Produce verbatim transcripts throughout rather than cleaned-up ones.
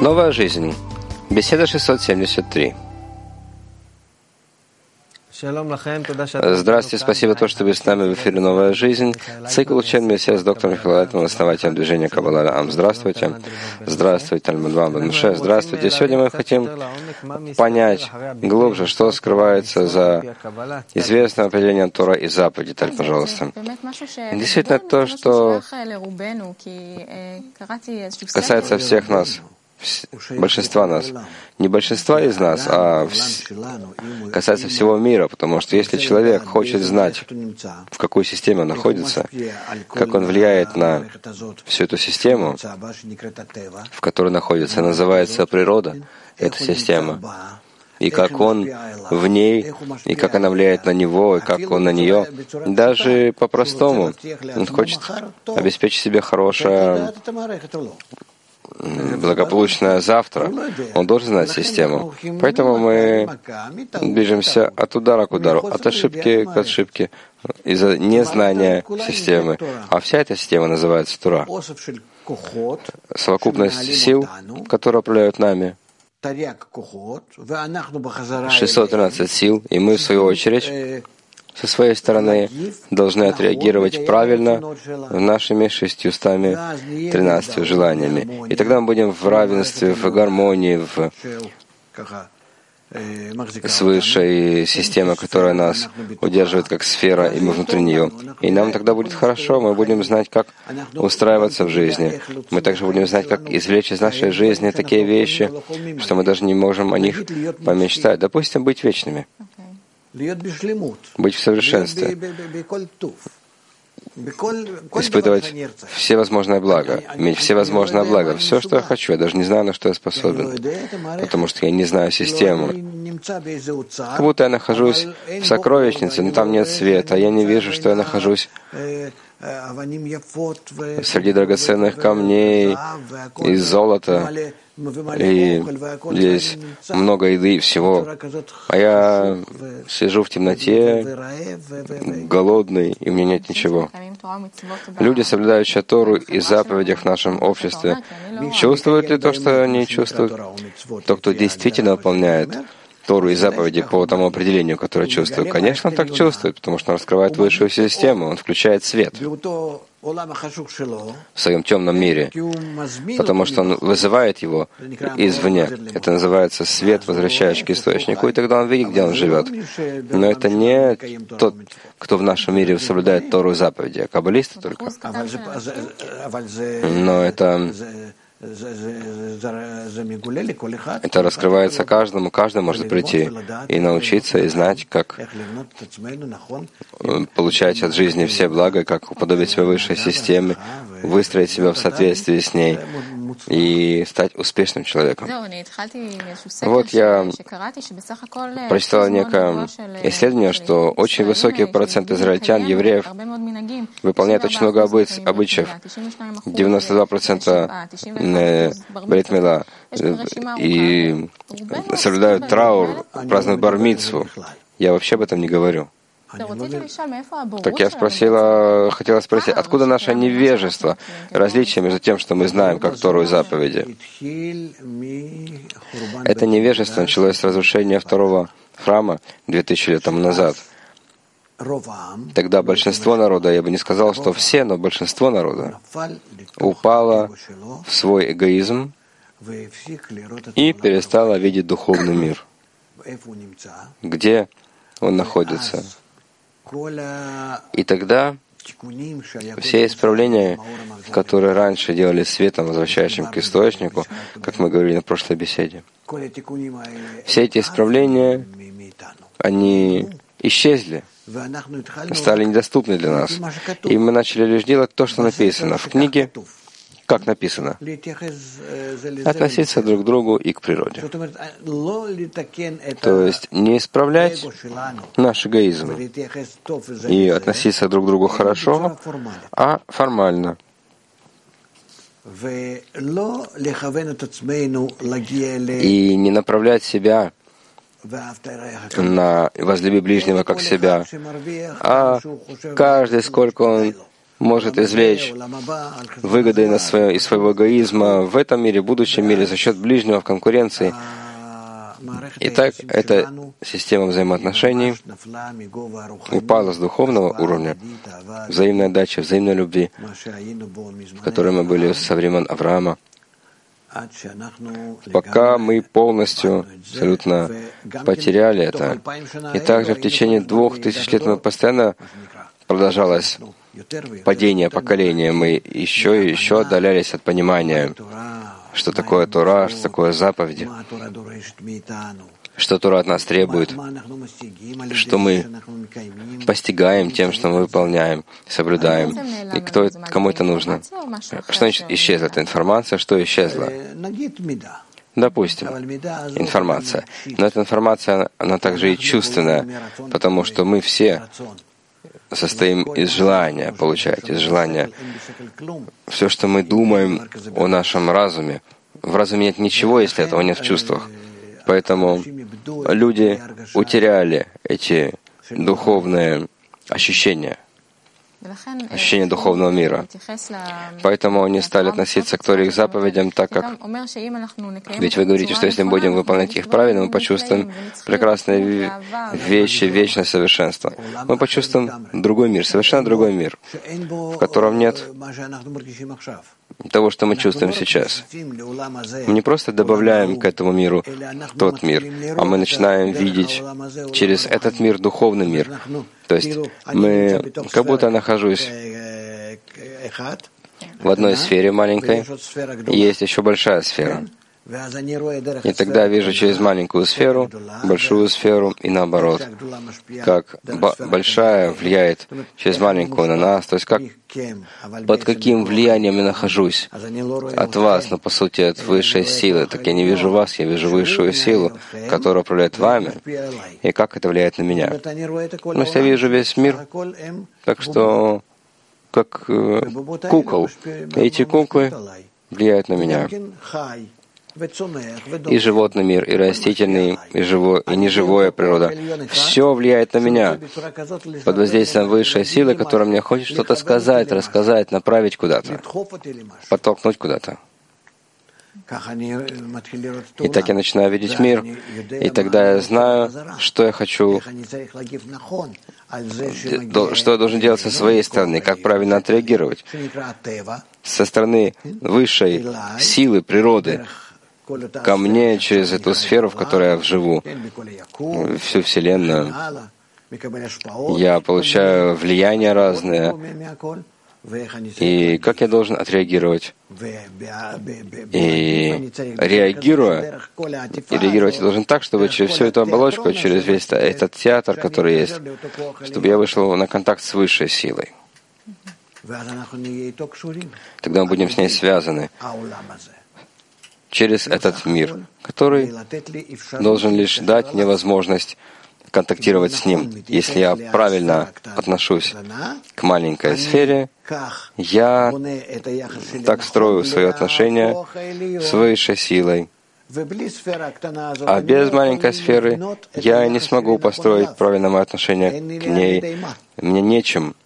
Новая жизнь. Беседа шестьсот семьдесят три. Здравствуйте, спасибо, то, что вы с нами в эфире «Новая жизнь». Цикл учебной беседы с доктором Михаилом, основателем движения Каббала Ам. Здравствуйте. Здравствуйте, Талмуд Вам Бен Моше. Здравствуйте. Сегодня мы хотим понять глубже, что скрывается за известным определением Тора и заповеди. Таль, пожалуйста. Действительно, то, что касается всех нас, большинства нас, не большинства из нас, а вс... касается всего мира, потому что если человек хочет знать, в какой системе он находится, как он влияет на всю эту систему, в которой находится, называется природа, эта система, и как он в ней, и как она влияет на него, и как он на нее, даже по-простому, он хочет обеспечить себе хорошее, благополучное завтра, он должен знать систему. Поэтому мы движемся от удара к удару, от ошибки к ошибке, из-за незнания системы. А вся эта система называется Тора. Совокупность сил, которые управляют нами. шестьсот тринадцать сил, и мы, в свою очередь, со своей стороны должны отреагировать правильно нашими шестьюстами тринадцатью желаниями. И тогда мы будем в равенстве, в гармонии, в... с высшей системой, которая нас удерживает как сфера, и мы внутри нее. И нам тогда будет хорошо, мы будем знать, как устраиваться в жизни. Мы также будем знать, как извлечь из нашей жизни такие вещи, что мы даже не можем о них помечтать. Допустим, быть вечными. Быть в совершенстве, испытывать всевозможное благо, иметь всевозможное благо, все, что я хочу, я даже не знаю, на что я способен, потому что я не знаю систему. Как будто я нахожусь в сокровищнице, но там нет света, я не вижу, что я нахожусь среди драгоценных камней и золота, и здесь много еды и всего. А я сижу в темноте, голодный, и у меня нет ничего. Люди, соблюдающие Тору и заповедях в нашем обществе, чувствуют ли то, что они чувствуют? Тот, кто действительно выполняет Тору и заповеди по тому определению, которое чувствует, конечно, он так чувствует, потому что он раскрывает высшую систему, он включает свет в своем темном мире, потому что он вызывает его извне. Это называется свет, возвращающий к источнику, и тогда он видит, где он живет. Но это не тот, кто в нашем мире соблюдает Тору и заповеди, а каббалисты только. Но это... Это раскрывается каждому, каждый может прийти и научиться, и знать, как получать от жизни все блага, как уподобить себя высшей системе, выстроить себя в соответствии с ней и стать успешным человеком. Вот я прочитал некое исследование, что очень высокий процент израильтян, евреев, выполняет очень много обычаев. девяносто два процента брит мила и соблюдают траур, празднуют бар-мицву. Я вообще об этом не говорю. Так я спросила, хотела спросить, откуда наше невежество, различие между тем, что мы знаем, как Тору и заповеди? Это невежество началось с разрушения второго храма две тысячи лет тому назад. Тогда большинство народа, я бы не сказал, что все, но большинство народа упало в свой эгоизм и перестало видеть духовный мир. Где он находится? И тогда все исправления, которые раньше делали светом, возвращающим к источнику, как мы говорили на прошлой беседе, все эти исправления, они исчезли, стали недоступны для нас. И мы начали лишь делать то, что написано в книге, как написано, относиться друг к другу и к природе. То есть не исправлять наш эгоизм и относиться друг к другу хорошо, а формально. И не направлять себя на возлюби ближнего как себя, а каждый, сколько он может извлечь выгоды на свое, из своего эгоизма в этом мире, в будущем мире, за счет ближнего в конкуренции. Итак, эта система взаимоотношений упала с духовного уровня, взаимной отдачи, взаимной любви, в которой мы были со времен Авраама, пока мы полностью, абсолютно потеряли это. И также в течение двух тысяч лет мы постоянно продолжалось падение поколения. Мы еще и еще отдалялись от понимания, что такое Тора, что такое заповеди, что Тора от нас требует, что мы постигаем тем, что мы выполняем, соблюдаем. И кто, кому это нужно? Что значит исчезла эта информация? Что исчезло? Допустим, информация. Но эта информация, она также и чувственная, потому что мы все состоим из желания получать, из желания. Все, что мы думаем о нашем разуме, в разуме нет ничего, если этого нет в чувствах. Поэтому люди утеряли эти духовные ощущения, ощущение духовного мира. Поэтому они стали относиться к Торе и к заповедям так, как... Ведь вы говорите, что если мы будем выполнять их правильно, мы почувствуем прекрасные вещи, вечное совершенство. Мы почувствуем другой мир, совершенно другой мир, в котором нет того, что мы чувствуем сейчас. Мы не просто добавляем к этому миру тот мир, а мы начинаем видеть через этот мир духовный мир. То есть мы, как будто я нахожусь в одной сфере маленькой, и есть еще большая сфера. И тогда я вижу через маленькую сферу, большую сферу и наоборот, как большая влияет через маленькую на нас, то есть как, под каким влиянием я нахожусь от вас, но по сути от высшей силы. Так я не вижу вас, я вижу высшую силу, которая управляет вами, и как это влияет на меня. Но я вижу весь мир, так что как э, кукол. Эти куклы влияют на меня. И животный мир, и растительный, и, живо, и неживая природа. Все влияет на меня под воздействием высшей силы, которая мне хочет что-то сказать, рассказать, направить куда-то, подтолкнуть куда-то. И так я начинаю видеть мир, и тогда я знаю, что я хочу, что я должен делать со своей стороны, как правильно отреагировать. Со стороны высшей силы, природы, ко мне через эту сферу, в которой я живу, всю Вселенную. Я получаю влияния разные. И как я должен отреагировать? И реагируя, и реагировать я должен так, чтобы через всю эту оболочку, через весь этот театр, который есть, чтобы я вышел на контакт с высшей силой. Тогда мы будем с ней связаны через этот мир, который должен лишь дать мне возможность контактировать с ним. Если я правильно отношусь к маленькой сфере, я так строю свои отношения с высшей силой. А без маленькой сферы я не смогу построить правильное мое отношение к ней. Мне нечем.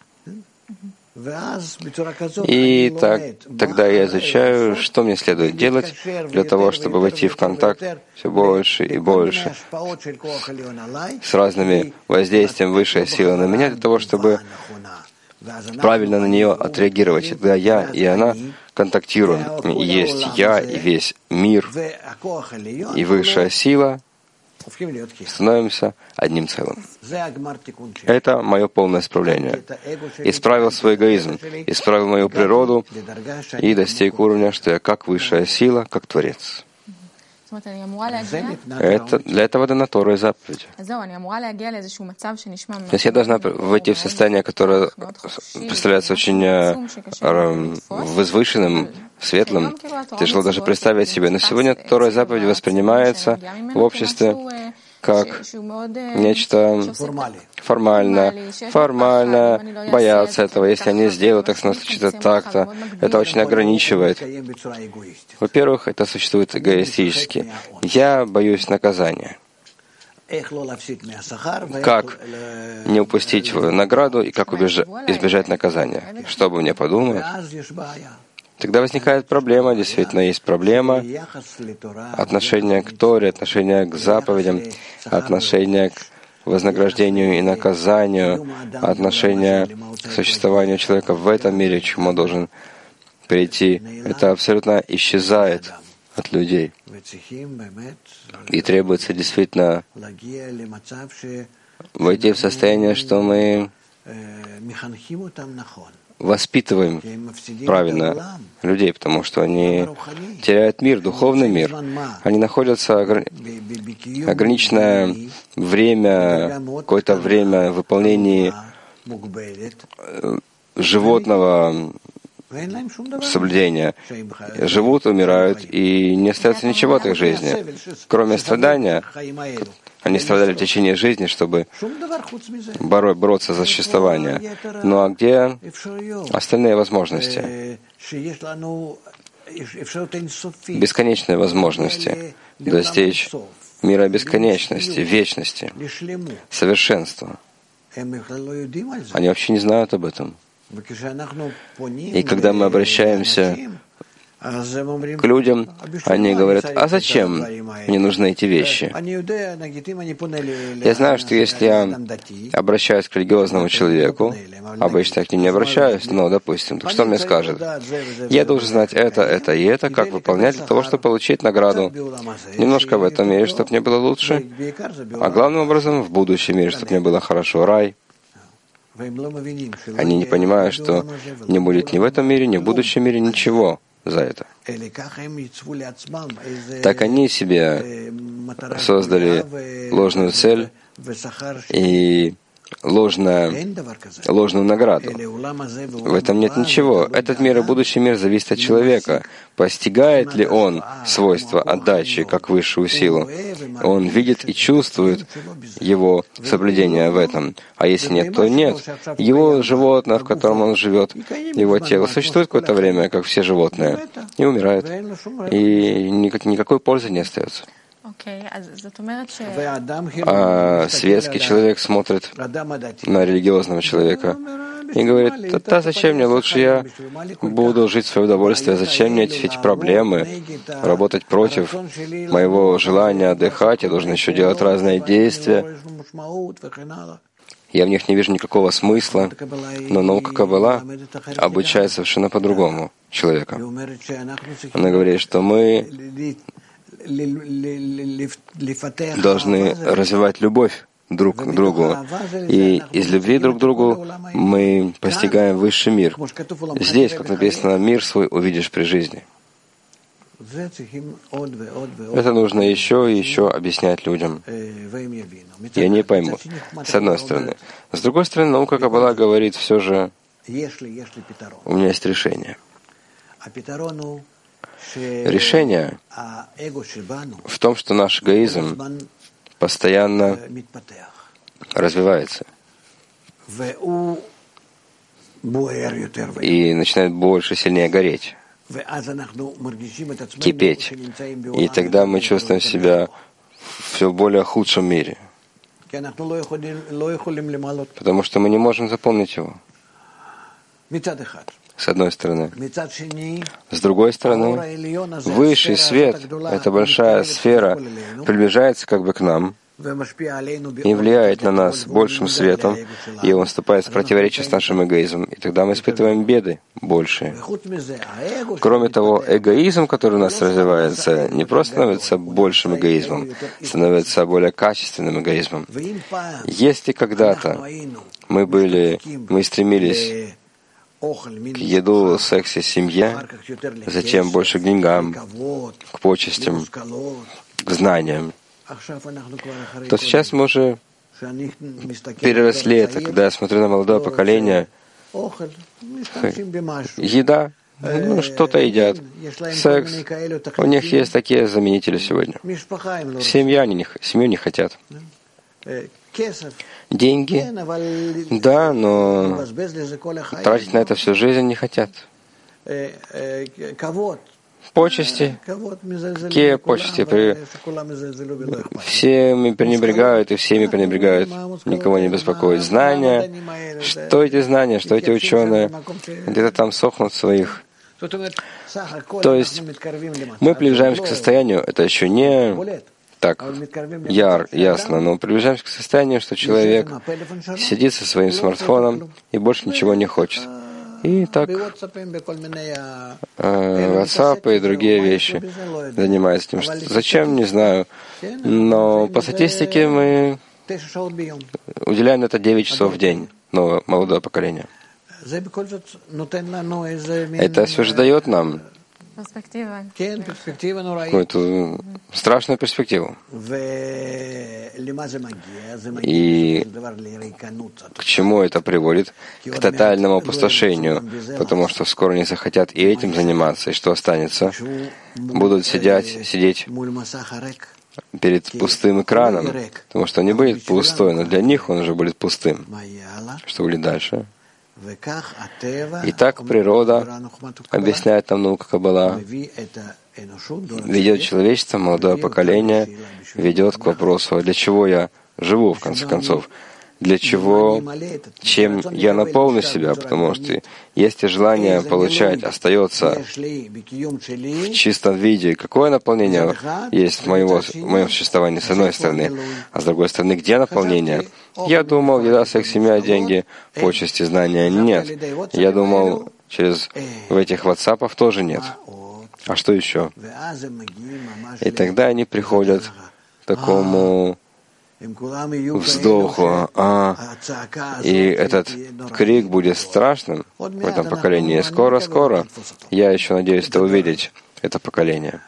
И так, тогда я изучаю, что мне следует делать для того, чтобы войти в контакт все больше и больше с разными воздействием высшей силы на меня, для того, чтобы правильно на нее отреагировать. Тогда я и она контактируем. И есть я и весь мир, и высшая сила становимся одним целым. Это мое полное исправление. Исправил свой эгоизм, исправил мою природу и достиг уровня, что я как высшая сила, как Творец. Это, для этого дана Тора и заповеди. То есть я должна войти в состояние, которое представляется очень э, возвышенным, светлым. Тяжело даже представить себе. Но сегодня Тора и заповеди воспринимается в обществе как нечто формальное, формально, боятся этого. Если они сделают, так случится так-то. Это очень ограничивает. Во-первых, это существует эгоистически. Я боюсь наказания. как не упустить награду и как избежать наказания. Что бы мне подумать? Тогда возникает проблема, действительно есть проблема отношения к Торе, отношения к заповедям, отношения к вознаграждению и наказанию, отношение к существованию человека в этом мире, к чему он должен прийти. Это абсолютно исчезает от людей. И требуется действительно войти в состояние, что мы воспитываем правильно людей, потому что они теряют мир, духовный мир. Они находятся ограниченное время, какое-то время в выполнении животного соблюдения. Живут, умирают, и не остается ничего от их жизни, кроме страдания. Они страдали в течение жизни, чтобы бороться за существование. Ну а где остальные возможности? Бесконечные возможности достичь мира бесконечности, вечности, совершенства. Они вообще не знают об этом. И когда мы обращаемся к людям, они говорят: а зачем мне нужны эти вещи? Я знаю, что если я обращаюсь к религиозному человеку, обычно я к ним не обращаюсь, но, допустим, так что он мне скажет? Я должен знать это, это и это, как выполнять для того, чтобы получить награду. Немножко в этом мире, чтобы мне было лучше, а главным образом в будущем мире, чтобы мне было хорошо, рай. Они не понимают, что не будет ни в этом мире, ни в будущем мире ничего за это. Так они себе создали ложную цель и ложную, ложную награду. В этом нет ничего. Этот мир и будущий мир зависит от человека. Постигает ли он свойства отдачи как высшую силу? Он видит и чувствует его соблюдение в этом. А если нет, то нет. Его животное, в котором он живет, его тело существует какое-то время, как все животные, и умирает. И никакой пользы не остается. А светский человек смотрит на религиозного человека и говорит: да зачем мне, лучше я буду жить в свое удовольствие, зачем мне эти, эти проблемы, работать против моего желания отдыхать, я должен еще делать разные действия. Я в них не вижу никакого смысла, но наука Каббала обучает совершенно по-другому человека. Она говорит, что мы должны развивать любовь друг к другу. И из любви друг к другу мы постигаем высший мир. Здесь, как написано, мир свой увидишь при жизни. Это нужно еще и еще объяснять людям. И они поймут. С одной стороны. С другой стороны, наука Каббала говорит все же: у меня есть решение. Решение в том, что наш эгоизм постоянно развивается и начинает больше, сильнее гореть, кипеть. И тогда мы чувствуем себя в все более худшем мире, потому что мы не можем заполнить его. С одной стороны. С другой стороны, высший свет, эта большая сфера, приближается как бы к нам и влияет на нас большим светом, и он вступает в противоречие с нашим эгоизмом, и тогда мы испытываем беды большие. Кроме того, эгоизм, который у нас развивается, не просто становится большим эгоизмом, становится более качественным эгоизмом. Если когда-то мы были, мы стремились к еду, сексе, семье, затем больше к деньгам, к почестям, к знаниям, то сейчас мы уже переросли это. Когда я смотрю на молодое поколение, еда, ну, что-то едят, секс, у них есть такие заменители сегодня. Семья, они не, семью не хотят. Деньги, да, но тратить на это всю жизнь не хотят. почести. Какие почести? При... Всеми пренебрегают и всеми пренебрегают. Никого не беспокоит. Знания. Что эти знания, что эти ученые? Где-то там сохнут в своих. То есть мы приближаемся к состоянию, это еще не так яр, ясно, но приближаемся к состоянию, что человек сидит со своим смартфоном и больше ничего не хочет. И так WhatsApp и другие вещи занимаются этим. Зачем, не знаю. Но по статистике мы уделяем это девять часов в день, новое молодое поколение. Это все же дает нам какую-то страшную перспективу. И к чему это приводит? К тотальному опустошению, потому что скоро не захотят и этим заниматься, и что останется? Будут сидеть, сидеть перед пустым экраном, потому что он не будет пустой, но для них он уже будет пустым. Что будет дальше? И так природа, объясняет нам наука Каббала, ведет человечество, молодое поколение, ведет к вопросу, а для чего я живу, в конце концов? Для чего, чем я наполню себя? Потому что если желание получать остается в чистом виде, какое наполнение есть в, моего, в моем существовании, с одной стороны, а с другой стороны, где наполнение? Я думал, еда, секс, семья, деньги, почести, знания нет. Я думал, через в этих ватсапах тоже нет. А что еще? И тогда они приходят к такому вздоху, а, и этот крик будет страшным в этом поколении. Скоро-скоро, я еще надеюсь это увидеть, это поколение.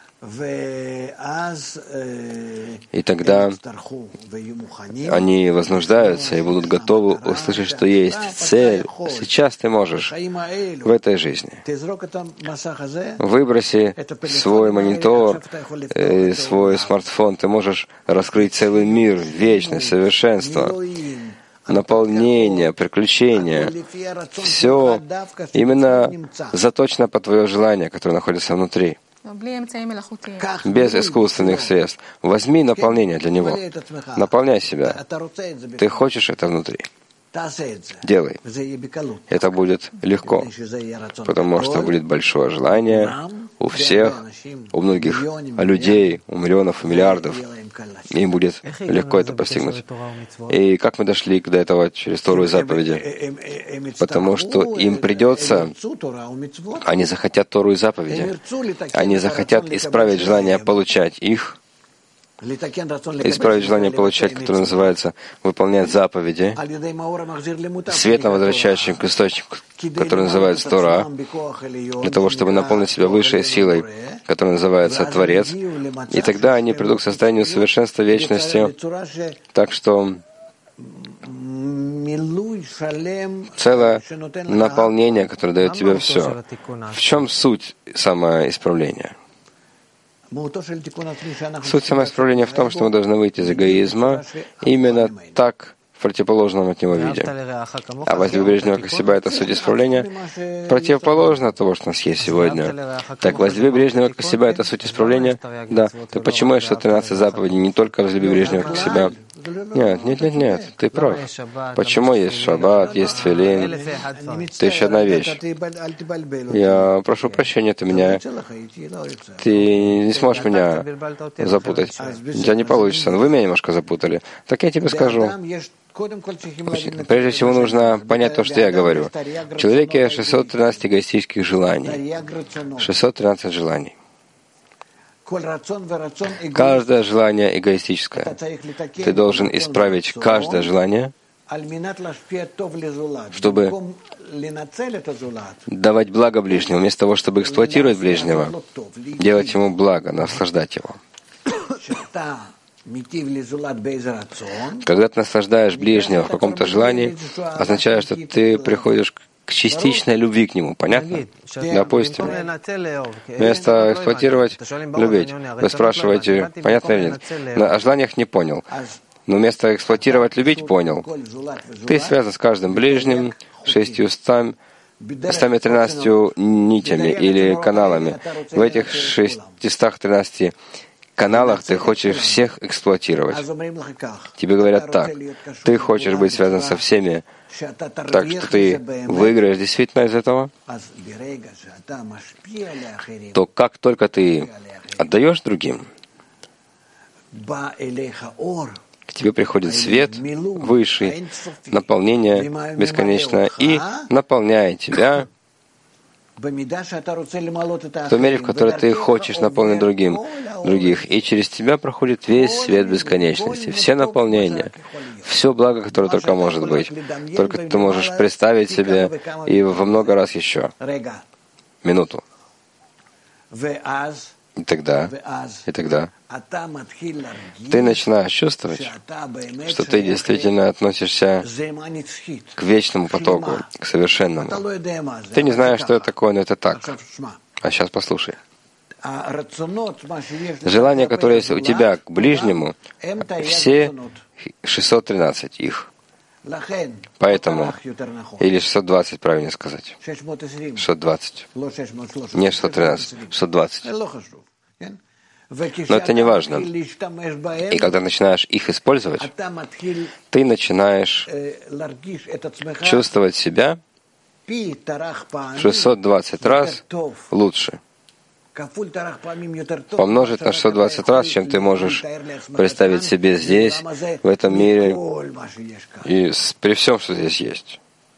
И тогда они вознуждаются и будут готовы услышать, что есть цель. Сейчас ты можешь в этой жизни. Выброси свой монитор, свой смартфон. Ты можешь раскрыть целый мир, вечность, совершенство, наполнение, приключения. Все именно заточено по твое желание, которое находится внутри. Без искусственных средств. Возьми наполнение для него. Наполняй себя. Ты хочешь это внутри. Делай. Это будет легко, потому что будет большое желание у всех, у многих людей, у миллионов и миллиардов. Им будет легко это постигнуть. И как мы дошли до этого через Тору и заповеди? Потому что им придется, они захотят Тору и заповеди, они захотят исправить желание получать их, исправить желание получать, которое называется выполнять заповеди, светом возвращающим к источнику, который называется Тора, для того, чтобы наполнить себя высшей силой, которая называется Творец, и тогда они придут к состоянию совершенства вечности, так что целое наполнение, которое дает тебе все. В чем суть самоисправления? Суть самоисправления в том, что мы должны выйти из эгоизма именно так, в противоположном от него виде. А возлюби ближнего как себя — это суть исправления, противоположно того, что у нас есть сегодня. Так, возлюби ближнего как себя — это суть исправления? Да. Так почему есть тринадцать заповедей не только возлюби ближнего как себя? Нет, нет, нет, нет, ты прав. Почему есть шаббат, есть тфилин? Это еще одна вещь. Я прошу прощения, ты меня... Ты не сможешь меня запутать. У тебя не получится. Но вы меня немножко запутали. Так я тебе скажу. Прежде всего нужно понять то, что я говорю. В человеке шестьсот тринадцать эгоистических желаний. шестьсот тринадцать желаний. Каждое желание эгоистическое. Ты должен исправить каждое желание, чтобы давать благо ближнему, вместо того, чтобы эксплуатировать ближнего, делать ему благо, наслаждать его. Когда ты наслаждаешь ближнего в каком-то желании, означает, что ты приходишь к частичной любви к нему. Понятно? Допустим, вместо эксплуатировать, любить. Вы спрашиваете, понятно или нет? О желаниях не понял. Но вместо эксплуатировать, любить, понял. Ты связан с каждым ближним, шестьюстами ста тринадцатью нитями или каналами. В этих шестистах тринадцати каналах ты хочешь всех эксплуатировать. Тебе говорят так: ты хочешь быть связан со всеми, так что ты выиграешь действительно из этого, то как только ты отдаешь другим, к тебе приходит свет высший, наполнение бесконечное, и наполняет тебя в той мере, в которой ты хочешь наполнить другим, других. И через тебя проходит весь свет бесконечности, все наполнения, все благо, которое только может быть. Только ты можешь представить себе и во много раз еще. Минуту. И тогда, и тогда ты начинаешь чувствовать, что ты действительно относишься к вечному потоку, к совершенному. Ты не знаешь, что это такое, но это так. А сейчас послушай. Желания, которые есть у тебя к ближнему, все шестьсот тринадцать их. Поэтому, или шестьсот двадцать, правильно сказать. шестьсот двадцать. Не шестьсот тринадцать, шестьсот двадцать. Но это не важно. И когда начинаешь их использовать, ты начинаешь чувствовать себя в шестьсот двадцать раз лучше. Помножить на шестьсот двадцать раз, чем ты можешь представить себе здесь, в этом мире, и при всем, что здесь есть.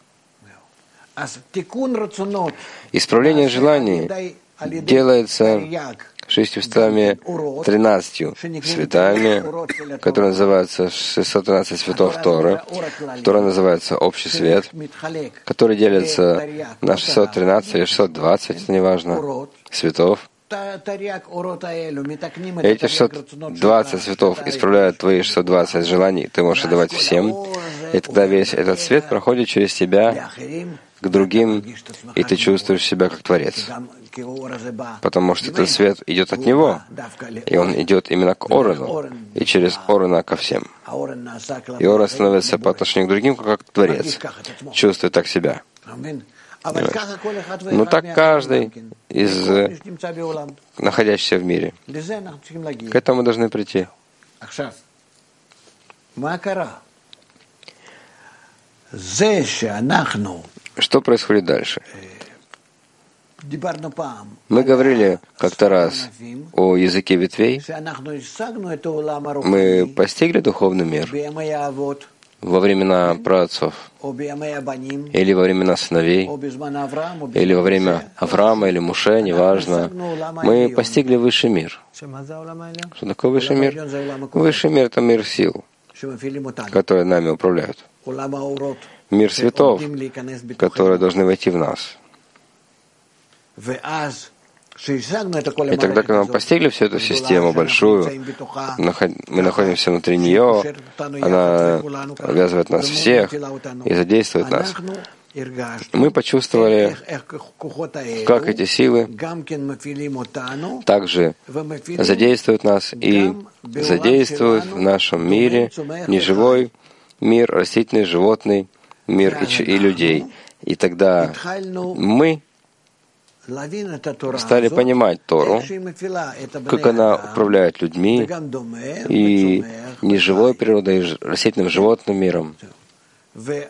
Исправление желаний делается шестьюстами тринадцатью цветами, которые называются шестьсот тринадцать цветов Торы, который называется общий свет, который делится на шестьсот тринадцать или шестьсот двадцать, это неважно, цветов. Эти шестьсот двадцать цветов исправляют твои шестьсот двадцать желаний, ты можешь отдавать всем, и тогда весь этот свет проходит через тебя к другим, и ты чувствуешь себя как Творец. Потому что этот свет идет от Него, и он идет именно к Орану, и через Орана ко всем. И Оран становится по отношению к другим, как Творец, чувствует так себя. Но так каждый из находящихся в мире. К этому мы должны прийти. Что происходит дальше? Мы говорили как-то раз о языке ветвей. Мы постигли духовный мир во времена праотцов, или во времена сыновей, или во время Авраама, или Муше, неважно. Мы постигли высший мир. Что такое высший мир? Высший мир — это мир сил, которые нами управляют. Мир светов, которые должны войти в нас. И тогда, когда мы постигли всю эту систему большую, мы находимся внутри нее, она обвязывает нас всех и задействует нас. Мы почувствовали, как эти силы также задействуют нас и задействуют в нашем мире неживой мир, растительный, животный мир и, и людей. И тогда мы стали понимать Тору, как она управляет людьми и неживой природой, и растительным животным миром. И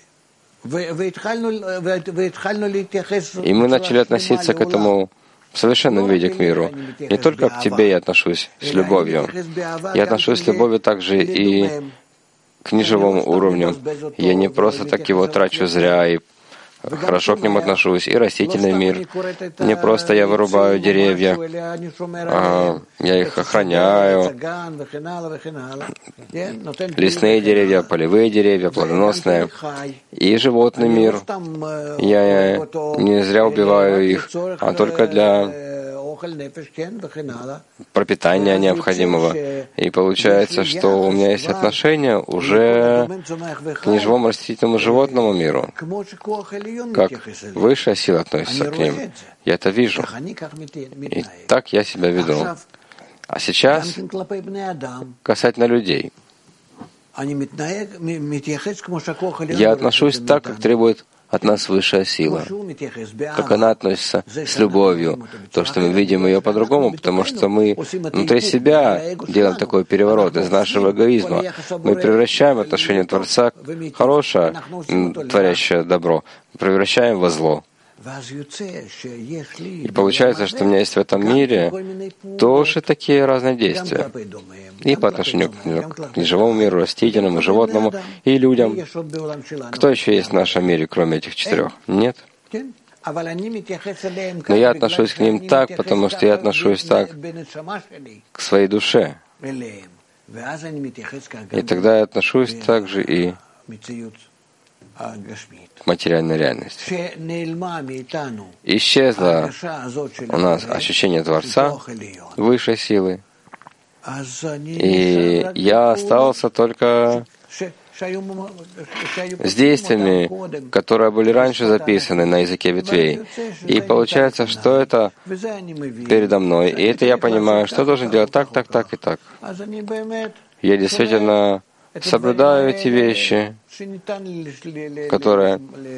мы начали относиться к этому в совершенном виде к миру. Не только к тебе я отношусь с любовью. Я отношусь с любовью также и к неживому уровню. Я не просто так его трачу зря и хорошо к ним отношусь, и растительный мир. Не просто я вырубаю деревья, а я их охраняю. Лесные деревья, полевые деревья, плодоносные. И животный мир. Я не зря убиваю их, а только для пропитания необходимого. И получается, что у меня есть отношение уже к неживому растительному животному миру. Как высшая сила относится к ним. Я это вижу. И так я себя веду. А сейчас касательно людей. Я отношусь так, как требует от нас высшая сила. Как она относится с любовью, то, что мы видим ее по-другому, потому что мы внутри себя делаем такой переворот из нашего эгоизма. Мы превращаем отношение Творца хорошее, творящее добро, превращаем во зло. И получается, что у меня есть в этом мире тоже такие разные действия. И по отношению к живому миру, растительному, животному и людям. Кто еще есть в нашем мире, кроме этих четырех? Нет. Но я отношусь к ним так, потому что я отношусь так к своей душе. И тогда я отношусь также и к материальной реальности. Исчезло у нас ощущение Творца, высшей силы, и я остался только с действиями, которые были раньше записаны на языке ветвей. И получается, что это передо мной, и это я понимаю, что должен делать так, так, так и так. Я действительно соблюдаю эти вещи, которые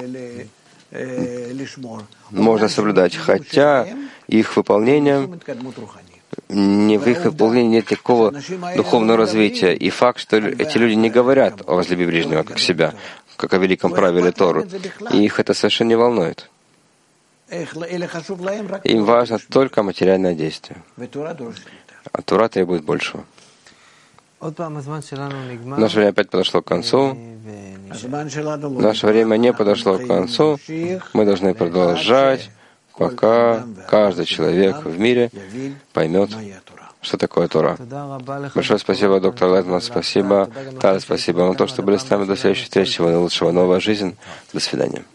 можно соблюдать, хотя их выполнением, не в их выполнении нет никакого духовного развития. И факт, что эти люди не говорят о возлюби ближнего как себя, как о великом правиле Торы, и их это совершенно не волнует. Им важно только материальное действие. А Тора требует большего. Наше время опять подошло к концу. Наше время не подошло к концу. Мы должны продолжать, пока каждый человек в мире поймет, что такое Тора. Большое спасибо, доктор Лайтман, спасибо, Тара, спасибо вам за то, что были с нами. До следующей встречи. Всего наилучшего, новая жизнь. До свидания.